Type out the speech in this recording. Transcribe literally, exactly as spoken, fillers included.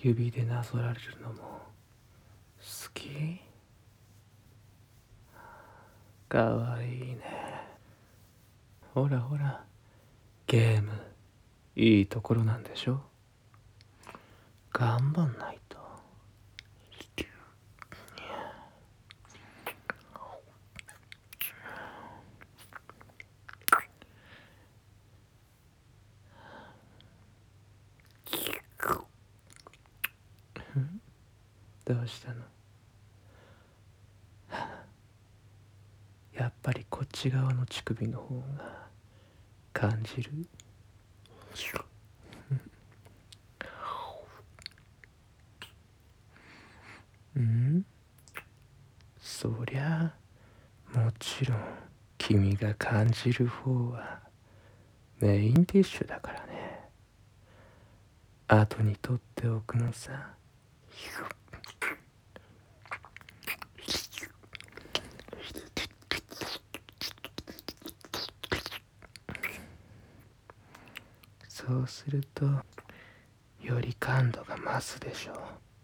指でなぞられるのも好き？かわいいね。ほらほら、ゲームいいところなんでしょ。頑張んないと。どうしたの？やっぱりこっち側の乳首の方が感じる？うん？そりゃもちろん君が感じる方はメインディッシュだからね。後に取っておくのさ。そうするとより感度が増すでしょう。